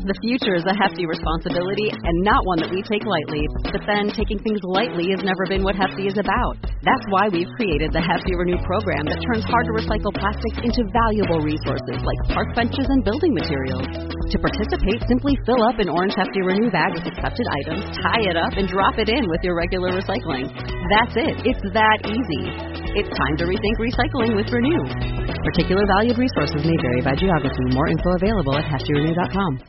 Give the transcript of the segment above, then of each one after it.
The future is a hefty responsibility and not one that we take lightly. But then taking things lightly has never been what Hefty is about. That's why we've created the Hefty Renew program that turns hard-to-recycle plastics into valuable resources like park benches and building materials. To participate, simply fill up an orange Hefty Renew bag with accepted items, tie it up, and drop it in with your regular recycling. That's it. It's that easy. It's time to rethink recycling with Renew. Particular valued resources may vary by geography. More info available at heftyrenew.com.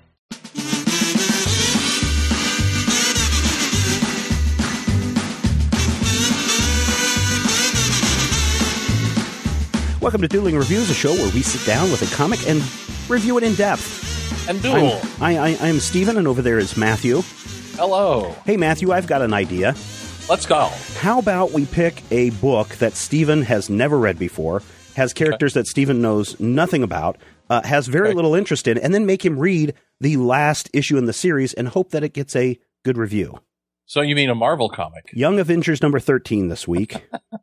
Welcome to Dueling Reviews, a show where we sit down with a comic and review it in depth. And duel. I'm Steven, and over there is Matthew. Hello. Hey, Matthew, I've got an idea. Let's go. How about we pick a book that Steven has never read before, has characters that Steven knows nothing about, has very little interest in, and then make him read the last issue in the series and hope that it gets a good review. So you mean a Marvel comic? Young Avengers number 13 this week.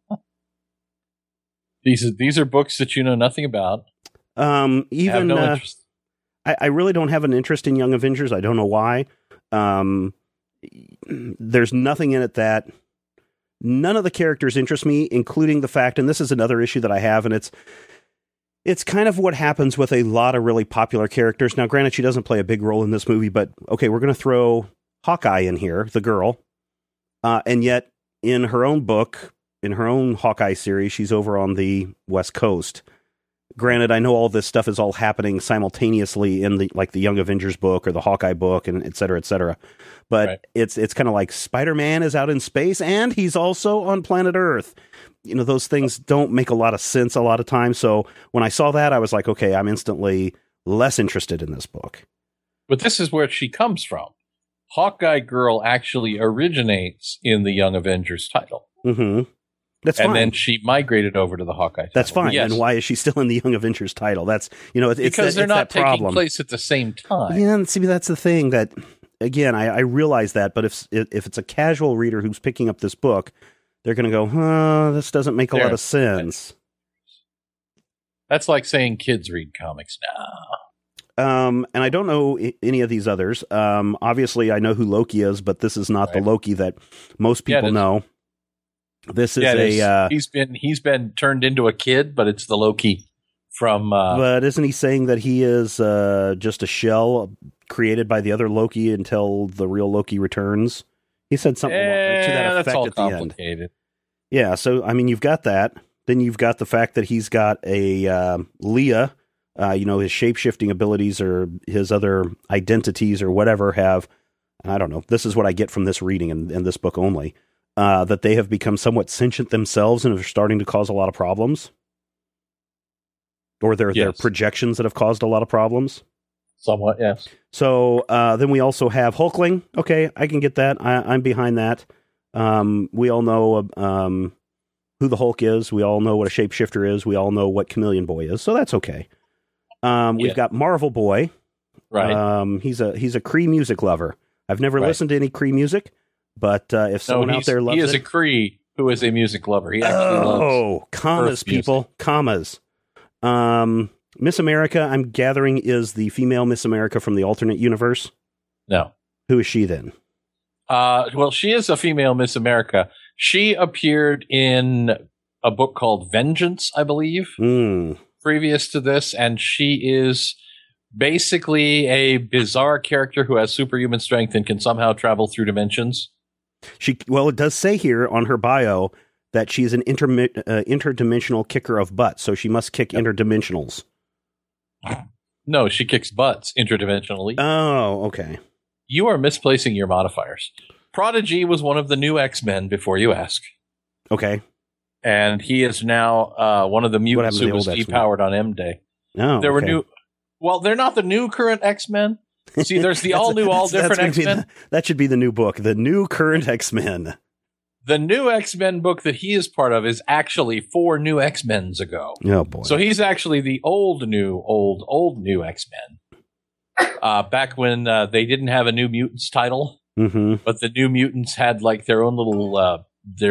These are books that you know nothing about. Even have no interest. I really don't have an interest in Young Avengers. I don't know why. There's nothing in it that none of the characters interest me, including the fact, and this is another issue that I have, and it's kind of what happens with a lot of really popular characters. Now, granted, she doesn't play a big role in this movie, but okay, we're going to throw Hawkeye in here, the girl, and yet in her own book, in her own Hawkeye series, she's over on the West Coast. Granted, I know all this stuff is all happening simultaneously in the Young Avengers book or the Hawkeye book, and et cetera, but it's kind of like Spider-Man is out in space and he's also on planet Earth. You know, those things don't make a lot of sense a lot of times. So when I saw that, I was like, okay, I'm instantly less interested in this book. But this is where she comes from. Hawkeye Girl actually originates in the Young Avengers title. Mm-hmm. That's fine. And then she migrated over to the Hawkeye title. That's fine. Yes. And why is she still in the Young Avengers title? That's, it's because they're not taking problem. place at the same time. Yeah, and see, that's the thing that, again, I realize that, but if it's a casual reader who's picking up this book, they're going to go, this doesn't make a lot of sense. That's like saying kids read comics now. And I don't know any of these others. Obviously, I know who Loki is, but this is not the Loki that most people know. This is he's been turned into a kid, but it's the Loki from. But isn't he saying that he is just a shell created by the other Loki until the real Loki returns? He said something to that effect at the end. Yeah, so I mean, you've got that. Then you've got the fact that he's got a Leah. His shape-shifting abilities or his other identities or whatever have. I don't know. This is what I get from this reading and this book only. That they have become somewhat sentient themselves and are starting to cause a lot of problems. Or their projections that have caused a lot of problems. Somewhat, yes. So then we also have Hulkling. Okay, I can get that. I'm behind that. We all know who the Hulk is. We all know what a shapeshifter is. We all know what Chameleon Boy is. So that's okay. We've got Marvel Boy. Right. He's a Kree music lover. I've never listened to any Kree music. But if someone out there loves it... He is a Kree who is a music lover. He actually loves commas, people. Commas. Miss America, I'm gathering, is the female Miss America from the alternate universe? No. Who is she then? Well, she is a female Miss America. She appeared in a book called Vengeance, I believe, previous to this, and she is... basically a bizarre character who has superhuman strength and can somehow travel through dimensions. It does say here on her bio that she's an interdimensional kicker of butts, so she must kick interdimensionals. No, she kicks butts interdimensionally. Oh, okay. You are misplacing your modifiers. Prodigy was one of the new X-Men, before you ask. Okay. And he is now one of the mutants who was depowered on M-Day. Oh, there were new... Well, they're not the new current X-Men. See, there's the all-new, all-different X-Men. That should be the new book, the new current X-Men. The new X-Men book that he is part of is actually 4 new X-Men's ago. Oh, boy. So he's actually the old new X-Men. Back when they didn't have a New Mutants title, but the New Mutants had like their own little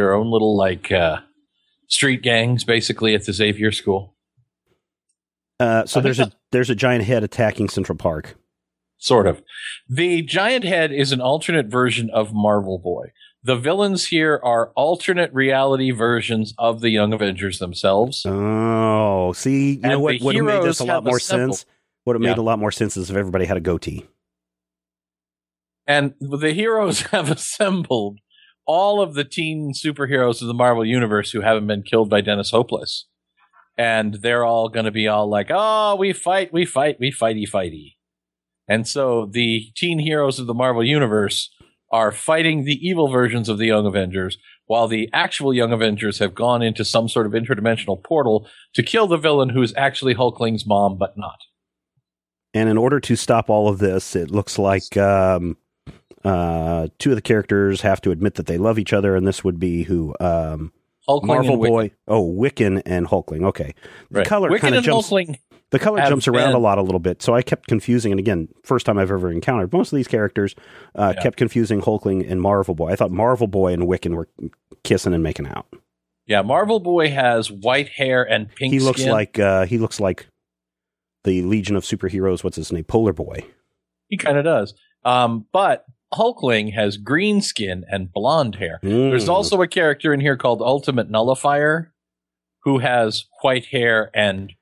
street gangs, basically, at the Xavier School. So there's a giant head attacking Central Park. Sort of. The giant head is an alternate version of Marvel Boy. The villains here are alternate reality versions of the Young Avengers themselves. Oh, see, you know what would have made this a lot more sense? What made a lot more sense is if everybody had a goatee. And the heroes have assembled all of the teen superheroes of the Marvel Universe who haven't been killed by Dennis Hopeless. And they're all going to be all like, oh, we fighty. And so the teen heroes of the Marvel Universe are fighting the evil versions of the Young Avengers, while the actual Young Avengers have gone into some sort of interdimensional portal to kill the villain who's actually Hulkling's mom, but not. And in order to stop all of this, it looks like two of the characters have to admit that they love each other, and this would be who? Marvel Boy. Oh, Wiccan and Hulkling. Okay. The color kind of jumps. The color jumps around a little bit, so I kept confusing. And again, first time I've ever encountered most of these characters, kept confusing Hulkling and Marvel Boy. I thought Marvel Boy and Wiccan were kissing and making out. Yeah, Marvel Boy has white hair and pink skin. He looks like the Legion of Superheroes. What's his name? Polar Boy. He kind of does. But Hulkling has green skin and blonde hair. There's also a character in here called Ultimate Nullifier who has white hair and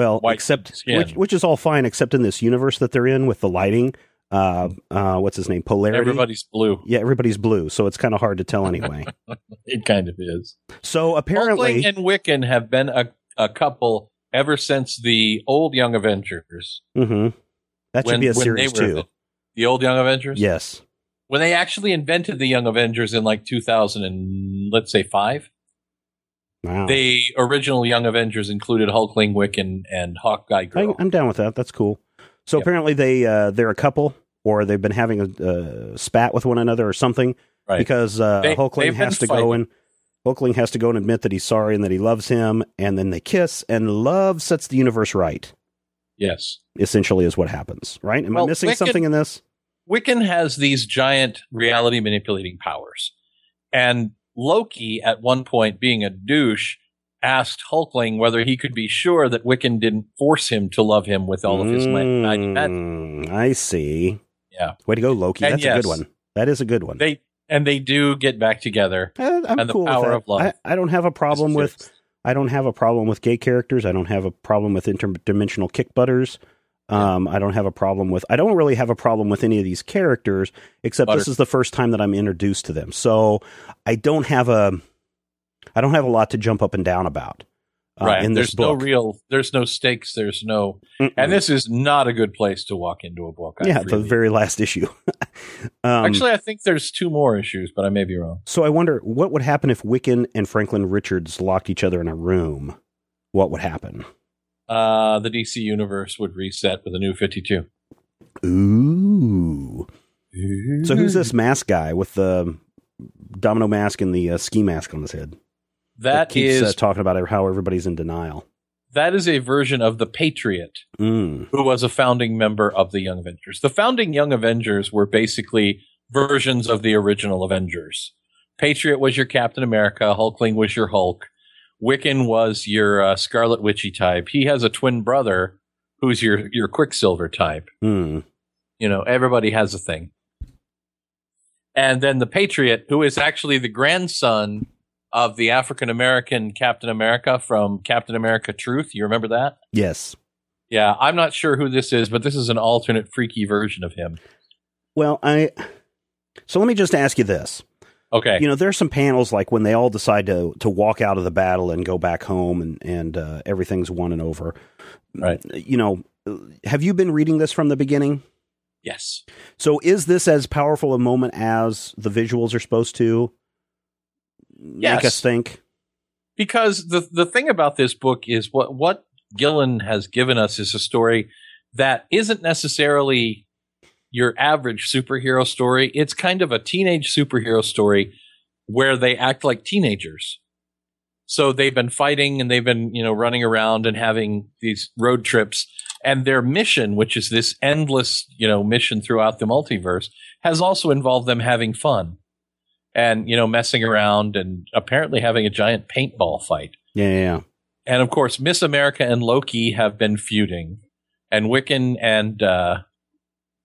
which is all fine, except in this universe that they're in with the lighting. What's his name? Polarity. Everybody's blue. Yeah, everybody's blue, so it's kind of hard to tell anyway. It kind of is. So apparently, Hulkling and Wiccan have been a couple ever since the old Young Avengers. Mm-hmm. That should be a series too. The old Young Avengers? Yes. When they actually invented the Young Avengers in like 2000 and let's say 5. Wow. The original Young Avengers included Hulkling, Wiccan, and Hawkeye Girl. I'm down with that. That's cool. So apparently they're a couple, or they've been having a spat with one another or something, right? Because Hulkling has to go and Hulkling has to go and admit that he's sorry and that he loves him, and then they kiss, and love sets the universe right. Yes, essentially is what happens, right? Am I missing something in this? Wiccan has these giant reality manipulating powers, and Loki, at one point, being a douche, asked Hulkling whether he could be sure that Wiccan didn't force him to love him with all of his magic. I see. Yeah. Way to go, Loki. That's a good one. That is a good one. They do get back together. I'm cool with that. Of love. I don't have a problem with. I don't have a problem with gay characters. I don't have a problem with interdimensional kick butters. I don't have a problem with. I don't really have a problem with any of these characters, except this is the first time that I'm introduced to them. So I don't have a lot to jump up and down about. Right. In this book. There's no stakes. There's no, and this is not a good place to walk into a book. The very last issue. Actually, I think there's 2 more issues, but I may be wrong. So I wonder what would happen if Wiccan and Franklin Richards locked each other in a room. What would happen? The DC universe would reset with a new 52. Ooh. So who's this mask guy with the domino mask and the ski mask on his head? That keeps is talking about how everybody's in denial. That is a version of the Patriot, who was a founding member of the Young Avengers. The founding Young Avengers were basically versions of the original Avengers. Patriot was your Captain America. Hulkling was your Hulk. Wiccan was your Scarlet Witchy type. He has a twin brother who's your Quicksilver type. You know, everybody has a thing. And then the Patriot, who is actually the grandson of the African-American Captain America from Captain America Truth. You remember that? Yes. Yeah, I'm not sure who this is, but this is an alternate freaky version of him. Well, so let me just ask you this. Okay. You know, there's some panels like when they all decide to walk out of the battle and go back home and everything's won and over. Right. You know, have you been reading this from the beginning? Yes. So is this as powerful a moment as the visuals are supposed to make us think? Because the thing about this book is what Gillen has given us is a story that isn't necessarily your average superhero story. It's kind of a teenage superhero story where they act like teenagers. So they've been fighting and they've been, you know, running around and having these road trips. And their mission, which is this endless, you know, mission throughout the multiverse, has also involved them having fun and, you know, messing around and apparently having a giant paintball fight. Yeah. And of course, Miss America and Loki have been feuding, and Wiccan and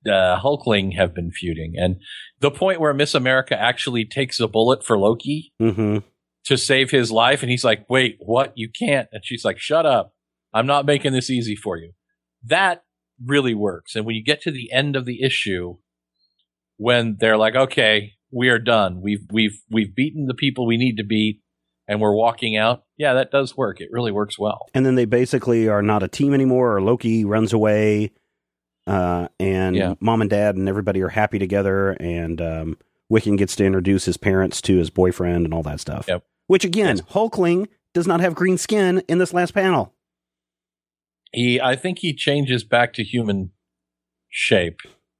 Hulkling have been feuding. And the point where Miss America actually takes a bullet for Loki to save his life. And he's like, wait, what? You can't. And she's like, shut up. I'm not making this easy for you. That really works. And when you get to the end of the issue, when they're like, okay, we are done. We've beaten the people we need to beat and we're walking out. Yeah, that does work. It really works well. And then they basically are not a team anymore, or Loki runs away, and mom and dad and everybody are happy together, and Wiccan gets to introduce his parents to his boyfriend and all that stuff. Yep. Which, again, Hulkling does not have green skin in this last panel. I think he changes back to human shape.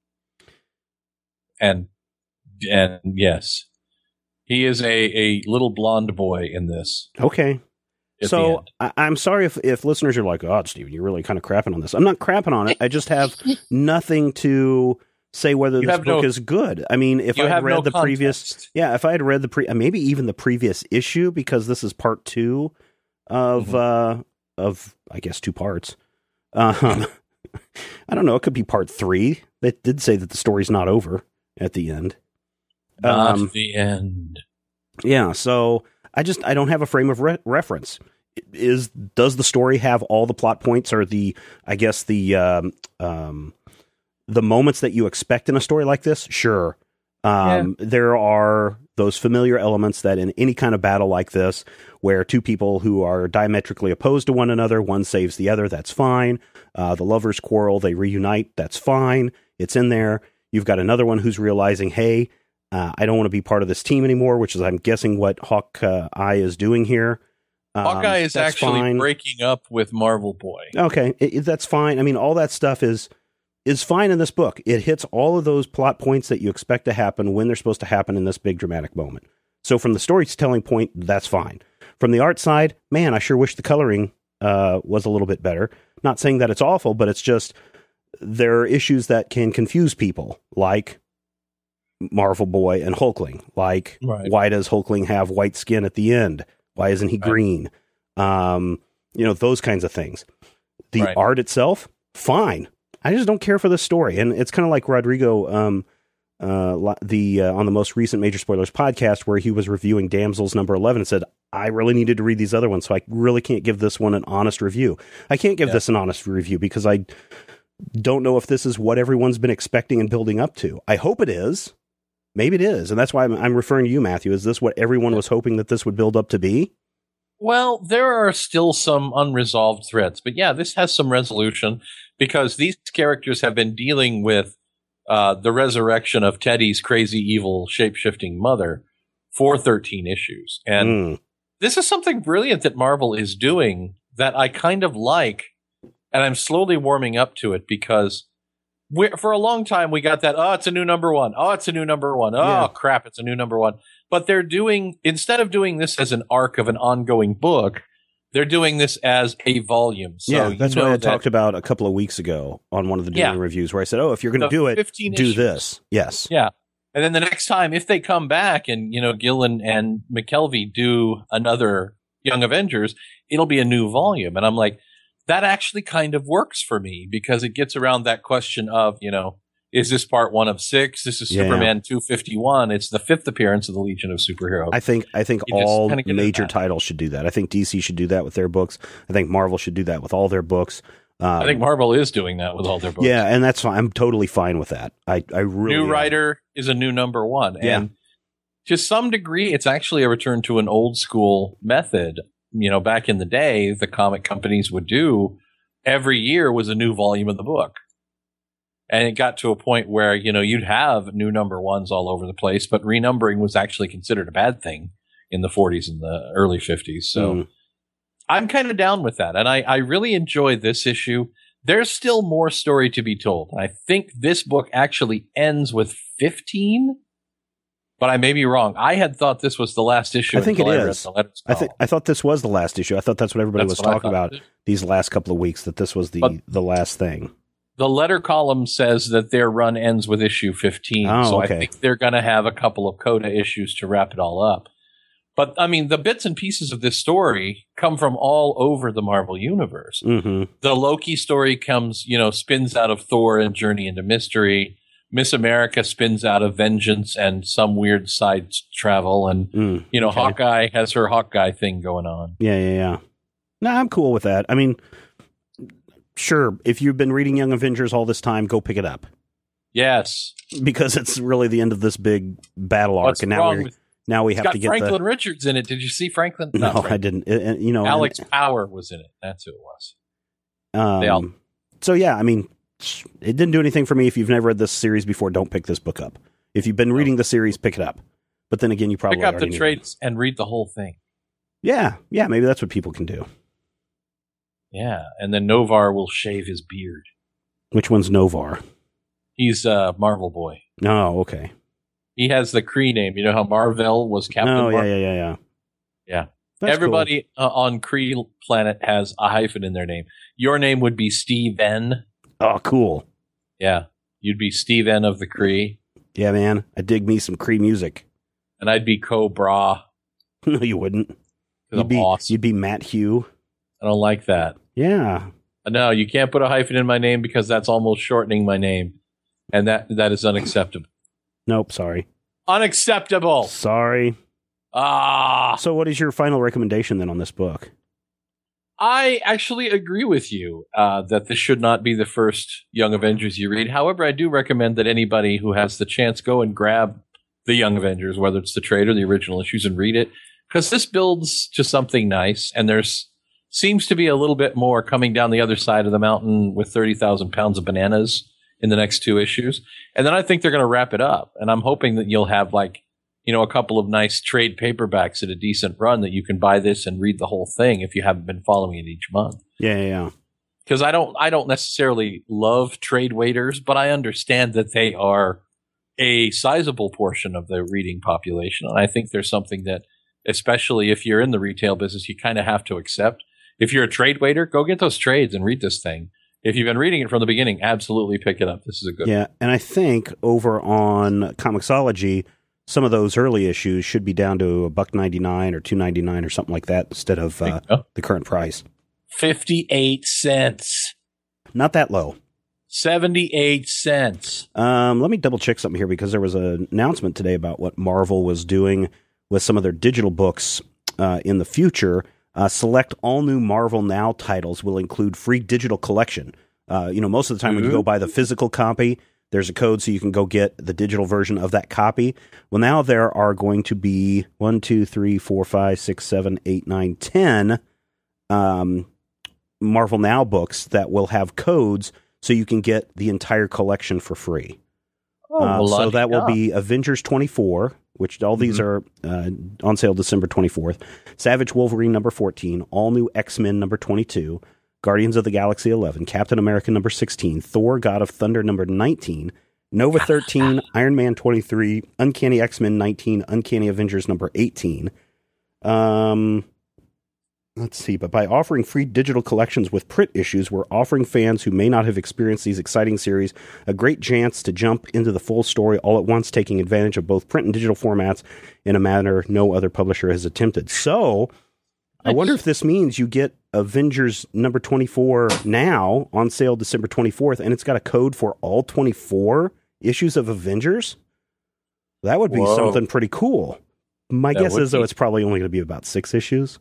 And yes. He is a little blonde boy in this. Okay. So I'm sorry if listeners are like, oh, Steven, you're really kind of crapping on this. I'm not crapping on it. I just have nothing to say whether this book is good. I mean, if I had read the previous, if I had read maybe even the previous issue, because this is part 2 of I guess 2 parts. I don't know. It could be part 3. They did say that the story's not over at the end. Not the end. Yeah, so I don't have a frame of reference. Does the story have all the plot points, or the moments that you expect in a story like this? Sure. There are those familiar elements that in any kind of battle like this, where two people who are diametrically opposed to one another, one saves the other, that's fine. The lovers quarrel, they reunite, that's fine. It's in there. You've got another one who's realizing, hey, I don't want to be part of this team anymore, which is, I'm guessing, what Hawkeye is doing here. Hawkeye is actually breaking up with Marvel Boy. Okay, that's fine. I mean, all that stuff is fine in this book. It hits all of those plot points that you expect to happen when they're supposed to happen in this big dramatic moment. So from the storytelling point, that's fine. From the art side, man, I sure wish the coloring was a little bit better. Not saying that it's awful, but it's just there are issues that can confuse people, like Marvel Boy and Hulkling. Like, why does Hulkling have white skin at the end? Why isn't he green? Those kinds of things. The art itself, fine. I just don't care for the story. And it's kind of like Rodrigo on the most recent Major Spoilers podcast, where he was reviewing Damsels number 11 and said, I really needed to read these other ones, so I really can't give this one an honest review. I can't give this an honest review because I don't know if this is what everyone's been expecting and building up to. I hope it is. Maybe it is. And that's why I'm referring to you, Matthew. Is this what everyone was hoping that this would build up to be? Well, there are still some unresolved threads. But yeah, this has some resolution because these characters have been dealing with the resurrection of Teddy's crazy, evil, shape-shifting mother for 13 issues. And this is something brilliant that Marvel is doing that I kind of like. And I'm slowly warming up to it because for a long time we got that, it's a new number one. Oh, it's a new number one. Oh, crap, it's a new number one. But they're instead of doing this as an arc of an ongoing book, they're doing this as a volume. So that's what I talked about a couple of weeks ago on one of the Doom reviews, where I said, if you're going to do it, do this. Yes. Yeah. And then the next time, if they come back and, Gillen and McKelvey do another Young Avengers, it'll be a new volume. And I'm like, that actually kind of works for me because it gets around that question of, is this part 1 of 6? This is Superman 251. It's the 5th appearance of the Legion of Superheroes. I think all major titles should do that. I think DC should do that with their books. I think Marvel should do that with all their books. I think Marvel is doing that with all their books. Yeah, and that's fine. I'm totally fine with that. I really New writer is a new number one. Yeah. And to some degree, it's actually a return to an old school method. Back in the day, the comic companies would do every year was a new volume of the book. And it got to a point where, you'd have new number ones all over the place, but renumbering was actually considered a bad thing in the 40s and the early 50s. So I'm kind of down with that. And I really enjoy this issue. There's still more story to be told. I think this book actually ends with 15, but I may be wrong. I had thought this was the last issue. I think it is. I thought this was the last issue. I thought that's what everybody was talking about these last couple of weeks, that this was the last thing. The letter column says that their run ends with issue 15. So I think they're going to have a couple of coda issues to wrap it all up. But, I mean, the bits and pieces of this story come from all over the Marvel Universe. Mm-hmm. The Loki story comes, spins out of Thor and Journey into Mystery. Miss America spins out of Vengeance and some weird side travel. And, okay. Hawkeye has her Hawkeye thing going on. Yeah. No, I'm cool with that. I mean, sure, if you've been reading Young Avengers all this time, go pick it up. Yes. Because it's really the end of this big battle arc. What's and now we have to get Franklin Richards in it. Did you see Franklin? No, I didn't. Alex Power was in it. That's who it was. So yeah, I mean, it didn't do anything for me. If you've never read this series before, don't pick this book up. If you've been reading the series, pick it up. But then again, you probably pick up the trades and read the whole thing. Yeah, maybe that's what people can do. Yeah, and then Novar will shave his beard. Which one's Novar? He's Marvel Boy. Oh, okay. He has the Kree name. You know how Mar-Vell was Captain Marvel? Yeah. That's everybody on Kree planet has a hyphen in their name. Your name would be Steve N. Oh, cool. Yeah. You'd be Steve N of the Kree. Yeah, man. I dig me some Kree music. And I'd be Cobra. No, you wouldn't. Awesome. You'd be Matt Hugh. I don't like that. Yeah. No, you can't put a hyphen in my name because that's almost shortening my name. And that is unacceptable. Nope, sorry. Unacceptable. Sorry. So what is your final recommendation then on this book? I actually agree with you that this should not be the first Young Avengers you read. However, I do recommend that anybody who has the chance go and grab the Young Avengers, whether it's the trade or the original issues, and read it. Because this builds to something nice, and there's seems to be a little bit more coming down the other side of the mountain with 30,000 pounds of bananas in the next 2 issues. And then I think they're going to wrap it up. And I'm hoping that you'll have a couple of nice trade paperbacks at a decent run that you can buy this and read the whole thing if you haven't been following it each month. Yeah. Because I don't necessarily love trade waiters, but I understand that they are a sizable portion of the reading population. And I think there's something that, especially if you're in the retail business, you kind of have to accept. If you're a trade waiter, go get those trades and read this thing. If you've been reading it from the beginning, absolutely pick it up. This is a good one. And I think over on Comixology, some of those early issues should be down to $1.99 or $2.99 or something like that instead of the current price. 58 cents. Not that low. 78 cents. Let me double check something here because there was an announcement today about what Marvel was doing with some of their digital books in the future. Select all new Marvel Now titles will include free digital collection. Most of the time when you go buy the physical copy, there's a code so you can go get the digital version of that copy. Well, now there are going to be 1, 2, 3, 4, 5, 6, 7, 8, 9, 10 Marvel Now books that will have codes so you can get the entire collection for free. So that will be Avengers 24, which all these are on sale December 24th. Savage Wolverine number 14, all new X-Men number 22, Guardians of the Galaxy 11, Captain America number 16, Thor God of Thunder number 19, Nova 13, Iron Man 23, Uncanny X-Men 19, Uncanny Avengers number 18. Let's see, but by offering free digital collections with print issues, we're offering fans who may not have experienced these exciting series a great chance to jump into the full story all at once, taking advantage of both print and digital formats in a manner no other publisher has attempted. So, I wonder if this means you get Avengers number 24 now on sale December 24th, and it's got a code for all 24 issues of Avengers? That would be something pretty cool. My guess is, though, it's probably only going to be about 6 issues.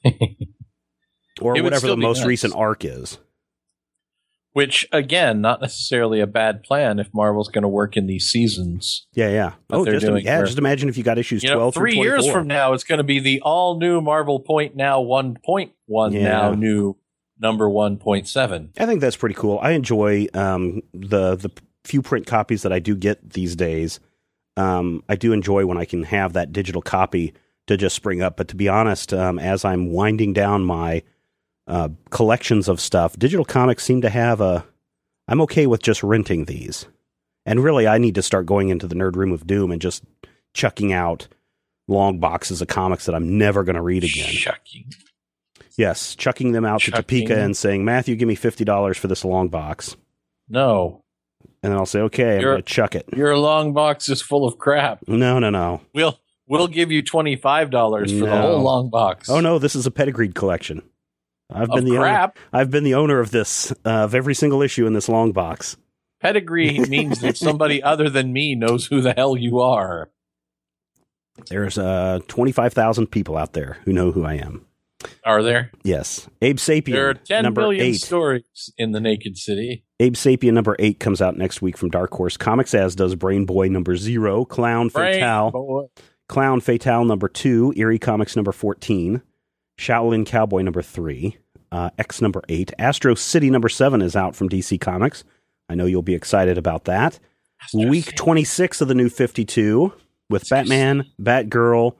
Or whatever the most recent arc is. Which, again, not necessarily a bad plan if Marvel's going to work in these seasons. Yeah. Just imagine if you got issues 12 through 24. 3 years from now, it's going to be the all-new Marvel Point Now 1.1 now new number 1.7. I think that's pretty cool. I enjoy the few print copies that I do get these days. I do enjoy when I can have that digital copy to just spring up. But to be honest, as I'm winding down my collections of stuff, digital comics seem to have I'm okay with just renting these. And really, I need to start going into the Nerd Room of Doom and just chucking out long boxes of comics that I'm never going to read again. Yes, chucking them out to Topeka and saying, Matthew, give me $50 for this long box. No. And then I'll say, okay, I'm going to chuck it. Your long box is full of crap. No. we'll give you $25 for the whole long box. Oh no, this is a pedigreed collection. I've been the owner of this, of every single issue in this long box. Pedigree means that somebody other than me knows who the hell you are. There's 25,000 people out there who know who I am. Are there? Yes. Abe Sapien. There are 10 number billion 8. stories in the Naked City. Abe Sapien number 8 comes out next week from Dark Horse Comics, as does Brain Boy number 0, Clown Fatale number 2, Eerie Comics number 14, Shaolin Cowboy number 3, X number 8, Astro City number 7 is out from DC Comics. I know you'll be excited about that. Week 26 of the New 52 with Batman, Batgirl.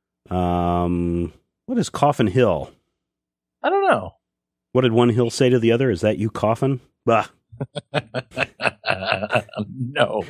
What is Coffin Hill? I don't know. What did one hill say to the other? Is that you, Coffin? Bah. No.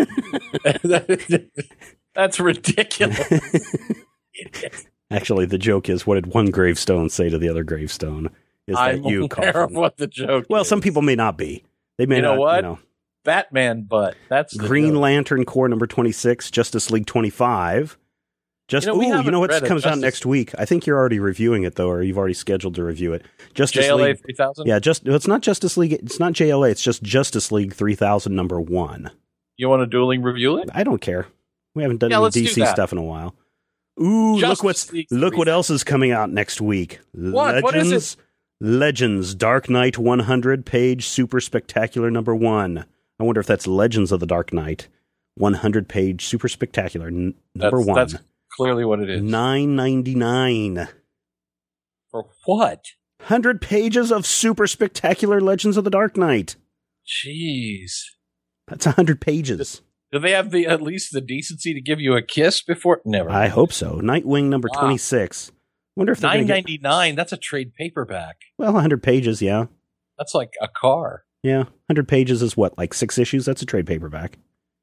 That's ridiculous. Actually, the joke is, what did one gravestone say to the other gravestone? Is that you, aware Coffin? of what the joke Well, is. some people may not be. They may not. What? You know. Batman butt. That's the Green joke. Lantern Corps number 26, Justice League 25. You know what comes out next week? I think you're already reviewing it, though, or you've already scheduled to review it. Justice JLA League 3000? Yeah, it's not Justice League. It's not JLA. It's just Justice League 3000 number 1. You want to dueling review it? I don't care. We haven't done any DC stuff in a while. Ooh, look what else is coming out next week. What? What is it? Legends Dark Knight 100-page super spectacular number 1. I wonder if that's Legends of the Dark Knight 100-page super spectacular number 1. That's clearly what it is. $9.99. For what? 100 pages of super spectacular Legends of the Dark Knight. Jeez. That's 100 pages. Do they have at least the decency to give you a kiss before? Never. I hope so. Nightwing number 26. Wonder if they're $9.99. That's a trade paperback. Well, 100 pages, yeah. That's like a car. Yeah, 100 pages is what, like 6 issues? That's a trade paperback.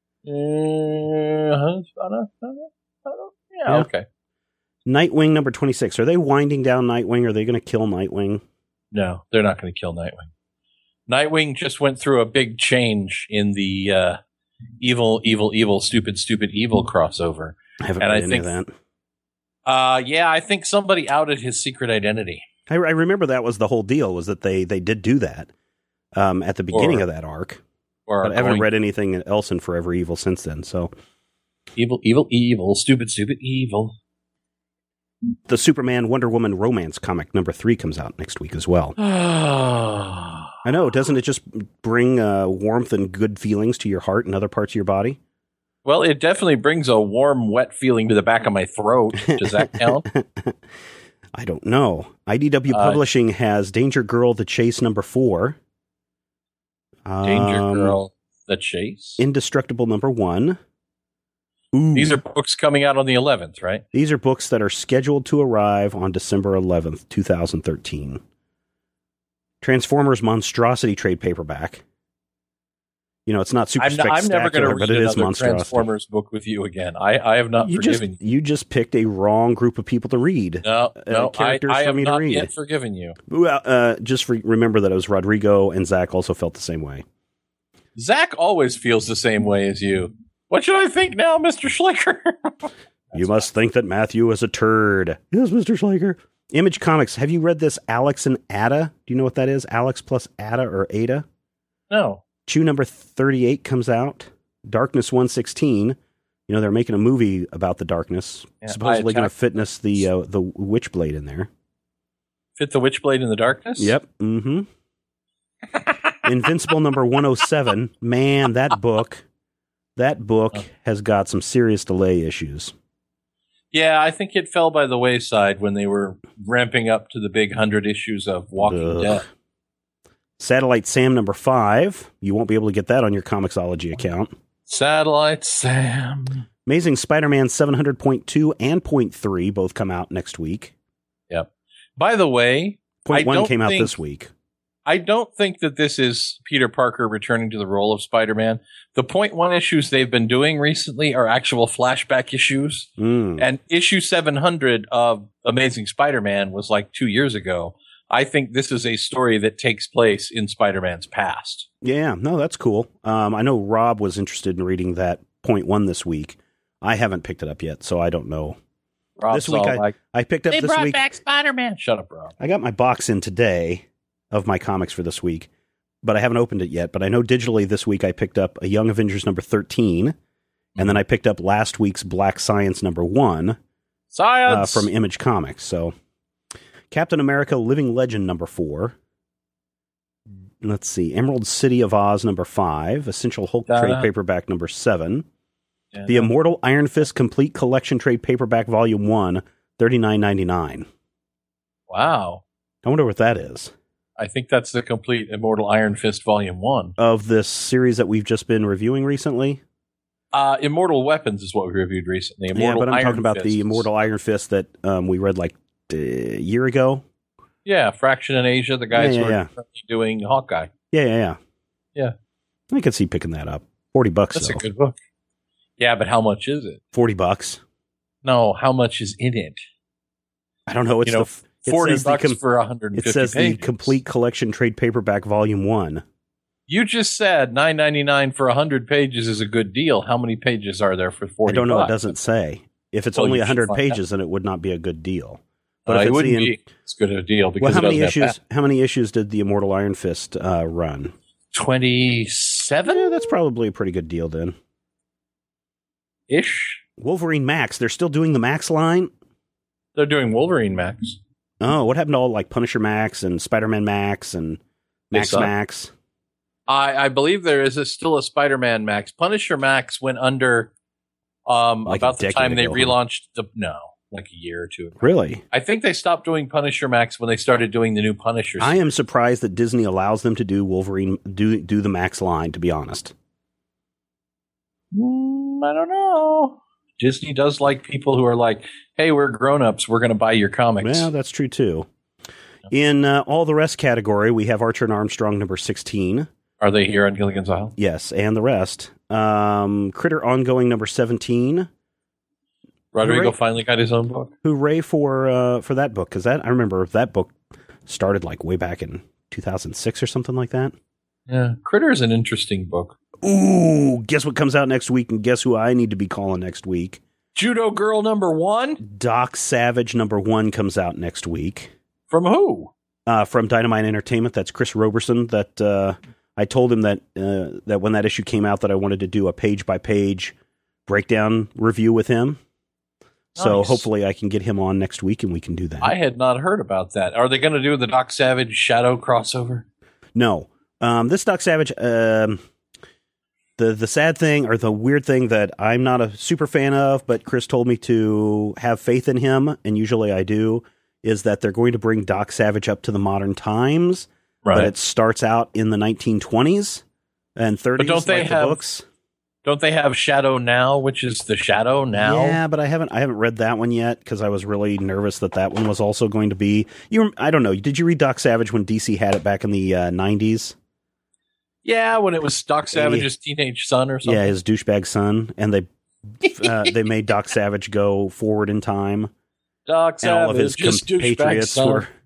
Yeah, okay. Nightwing number 26. Are they winding down Nightwing? Are they going to kill Nightwing? No, they're not going to kill Nightwing. Nightwing just went through a big change in the evil, stupid, evil crossover. I haven't read any of that. Yeah, I think somebody outed his secret identity. I remember that was the whole deal, was that they did do that at the beginning of that arc. But I haven't read anything else in Forever Evil since then. So evil, stupid, evil. The Superman Wonder Woman romance comic number 3 comes out next week as well. I know, doesn't it just bring warmth and good feelings to your heart and other parts of your body? Well, it definitely brings a warm, wet feeling to the back of my throat. Does that count? I don't know. IDW Publishing has Danger Girl, The Chase number 4. Danger Girl, The Chase? Indestructible number 1. Ooh. These are books coming out on the 11th, right? These are books that are scheduled to arrive on December 11th, 2013. Transformers Monstrosity trade paperback. You know, it's not super spectacular, I'm never going to read another Transformers book with you again. I have not forgiven you. You just picked a wrong group of people to read. No, characters I for have me not to read. yet forgiven you. Well, just remember that it was Rodrigo and Zach also felt the same way. Zach always feels the same way as you. What should I think now, Mr. Schleicher? You must think that Matthew is a turd. Yes, Mr. Schleicher. Image Comics. Have you read this Alex and Ada? Do you know what that is? Alex plus Ada or Ada? No. Chew number 38 comes out. Darkness 116. You know, they're making a movie about the darkness. Yeah, supposedly going to fitness the Witchblade in there. Fit the Witchblade in the darkness? Yep. Mm-hmm. Invincible number 107. Man, that book has got some serious delay issues. Yeah, I think it fell by the wayside when they were ramping up to the big 100 issues of Walking Dead. Satellite Sam number 5. You won't be able to get that on your Comixology account. Satellite Sam. Amazing Spider-Man 700.2 and .3 both come out next week. Yep. By the way, .1 came out this week. I don't think that this is Peter Parker returning to the role of Spider-Man. The .1 issues they've been doing recently are actual flashback issues. And issue 700 of Amazing Spider-Man was like 2 years ago. I think this is a story that takes place in Spider-Man's past. Yeah, no, that's cool. I know Rob was interested in reading that .1 this week. I haven't picked it up yet, so I don't know. Rob's this week I picked up they this brought week. back Spider-Man. Shut up, Rob. I got my box in today of my comics for this week, but I haven't opened it yet. But I know digitally this week I picked up a Young Avengers number 13, and then I picked up last week's Black Science number 1 from Image Comics. So Captain America Living Legend number 4. Let's see, Emerald City of Oz number 5, Essential Hulk trade paperback number 7. The Immortal Iron Fist Complete Collection Trade Paperback Volume 1, $39.99. Wow. I wonder what that is. I think that's the Complete Immortal Iron Fist Volume 1. Of this series that we've just been reviewing recently? Immortal Weapons is what we reviewed recently. But I'm talking about the Immortal Iron Fist that we read like a year ago. Yeah, Fraction in Asia, the guys who are currently doing Hawkeye. Yeah. I could see picking that up. $40. That's a good book. Yeah, but how much is it? $40. No, how much is in it? I don't know. It's $40 for 150 pages. It says the Complete Collection Trade Paperback Volume 1. You just said $9.99 for 100 pages is a good deal. How many pages are there for $40? I don't know. It doesn't say. If it's only 100 pages, then it would not be a good deal. But it wouldn't be as good a deal because how many issues did the Immortal Iron Fist run? 27? Yeah, that's probably a pretty good deal then. Ish. Wolverine Max. They're still doing the Max line? They're doing Wolverine Max. Oh, what happened to all like Punisher Max and Spider-Man Max and Max? I believe there is still a Spider-Man Max. Punisher Max went under about the time they relaunched like a year or two ago. Really? I think they stopped doing Punisher Max when they started doing the new Punisher series. I am surprised that Disney allows them to do Wolverine, do the Max line, to be honest. I don't know. Disney does like people who are like, hey, we're grown-ups, we're going to buy your comics. Yeah, that's true, too. In all the rest category, we have Archer and Armstrong number 16. Are they here on Gilligan's Island? Yes, and the rest. Critter Ongoing number 17. Rodrigo finally got his own book. Hooray for that book, because I remember that book started like way back in 2006 or something like that. Yeah, Critter is an interesting book. Ooh, guess what comes out next week, and guess who I need to be calling next week? Judo Girl number 1? Doc Savage number 1 comes out next week. From who? From Dynamite Entertainment. That's Chris Roberson. That I told him that when that issue came out that I wanted to do a page-by-page breakdown review with him. So hopefully I can get him on next week and we can do that. I had not heard about that. Are they going to do the Doc Savage Shadow crossover? No. This Doc Savage, the sad thing or the weird thing that I'm not a super fan of, but Chris told me to have faith in him, and usually I do, is that they're going to bring Doc Savage up to the modern times. Right. But it starts out in the 1920s and 30s. But don't they have books? Don't they have Shadow Now, which is the Shadow Now? Yeah, but I haven't read that one yet because I was really nervous that one was also going to be. I don't know. Did you read Doc Savage when DC had it back in the 90s? Yeah, when it was Doc Savage's teenage son or something. Yeah, his douchebag son, and they made Doc Savage go forward in time. Doc Savage, all of his compatriots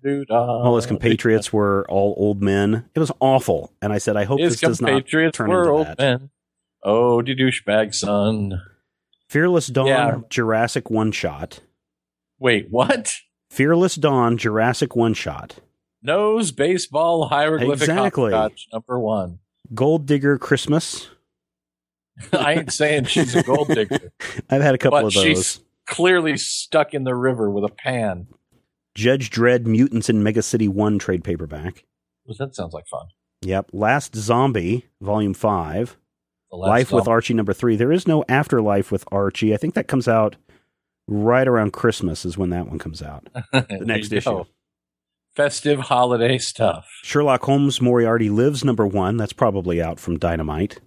were all old men. It was awful, and I said, I hope this does not turn into that. Men. Oh, the douchebag son. Fearless Dawn Jurassic one-shot. Wait, what? Fearless Dawn Jurassic one-shot. Nose baseball hieroglyphic hopscotch number 1. Gold Digger Christmas. I ain't saying she's a gold digger. I've had a couple of those. She's clearly stuck in the river with a pan. Judge Dredd Mutants in Mega City 1 trade paperback. Well, that sounds like fun. Yep. Last Zombie, Volume 5. Life with Archie number 3. There is no Afterlife with Archie. I think that comes out right around Christmas is when that one comes out. The next issue. Festive holiday stuff. Sherlock Holmes Moriarty Lives number 1. That's probably out from Dynamite.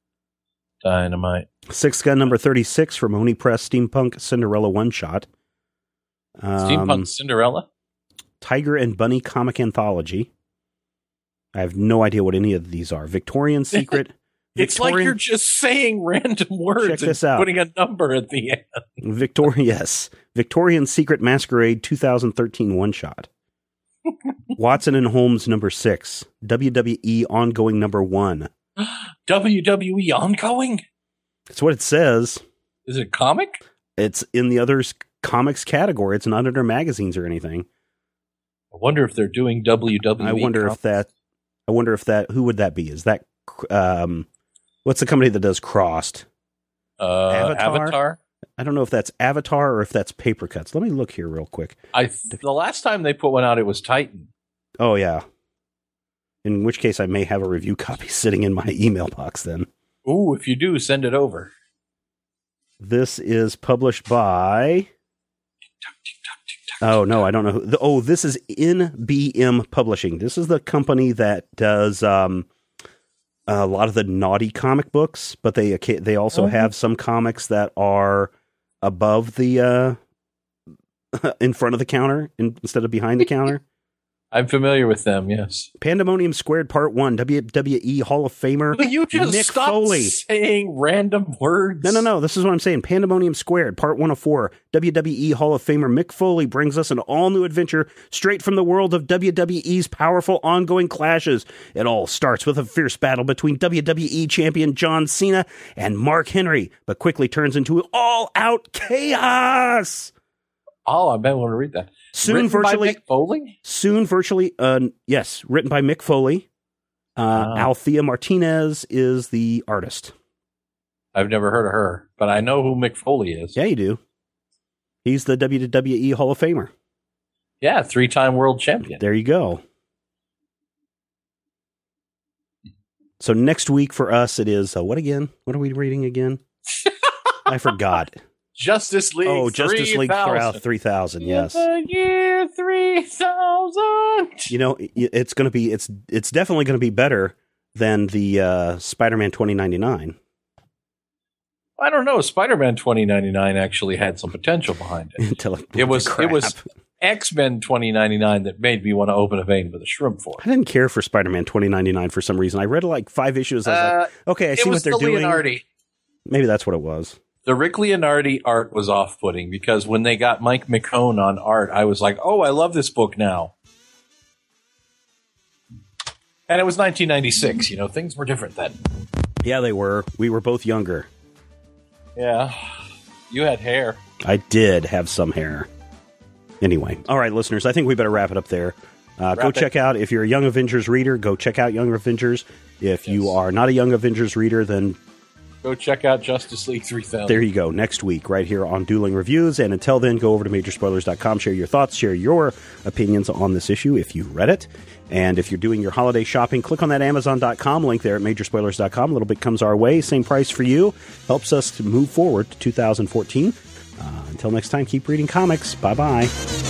Sixth Gun number 36 from Oni Press Steampunk Cinderella one-shot. Steampunk Cinderella? Tiger and Bunny Comic Anthology. I have no idea what any of these are. Victorian Secret. It's like you're just saying random words and putting a number at the end. Victorian Secret Masquerade 2013 one-shot. Watson and Holmes number 6. WWE Ongoing number 1. WWE Ongoing? That's what it says. Is it a comic? It's in the others comics category. It's not under magazines or anything. I wonder if they're doing WWE. I wonder if that. Who would that be? Is that what's the company that does Crossed? Avatar. I don't know if that's Avatar or if that's Paper Cuts. Let me look here real quick. The last time they put one out, it was Titan. Oh yeah. In which case, I may have a review copy sitting in my email box then. Ooh, if you do, send it over. This is published by... Oh, no, I don't know. This is NBM Publishing. This is the company that does a lot of the naughty comic books, but they also have some comics that are above the... in front of the counter instead of behind the counter. I'm familiar with them, yes. Pandemonium Squared Part 1, WWE Hall of Famer Will you just Mick stop Foley. saying random words? No. This is what I'm saying. Pandemonium Squared Part 1 of 4, WWE Hall of Famer Mick Foley brings us an all-new adventure straight from the world of WWE's powerful ongoing clashes. It all starts with a fierce battle between WWE Champion John Cena and Mark Henry, but quickly turns into all-out chaos. Oh, I bet I want to read that. Soon, written virtually, by Mick Foley? Yes, written by Mick Foley. Althea Martinez is the artist. I've never heard of her, but I know who Mick Foley is. Yeah, you do. He's the WWE Hall of Famer. Yeah, 3-time world champion. There you go. So next week for us, it is, what again? What are we reading again? I forgot. Justice League 3000. Justice League 3000, yes. The year 3000. You know, it's going to be, it's definitely going to be better than the Spider-Man 2099. I don't know. Spider-Man 2099 actually had some potential behind it. It was X-Men 2099 that made me want to open a vein with a shrimp fork. I didn't care for Spider-Man 2099 for some reason. I read like 5 issues. I was like, okay, I see what they're doing. Leonardi. Maybe that's what it was. The Rick Leonardi art was off-putting because when they got Mike McKone on art, I was like, oh, I love this book now. And it was 1996. You know, things were different then. Yeah, they were. We were both younger. Yeah. You had hair. I did have some hair. Anyway. All right, listeners, I think we better wrap it up there. Check out, if you're a Young Avengers reader, go check out Young Avengers. If you are not a Young Avengers reader, then go check out Justice League 3000. There you go. Next week, right here on Dueling Reviews. And until then, go over to Majorspoilers.com. Share your thoughts. Share your opinions on this issue if you read it. And if you're doing your holiday shopping, click on that Amazon.com link there at Majorspoilers.com. A little bit comes our way. Same price for you. Helps us to move forward to 2014. Until next time, keep reading comics. Bye-bye.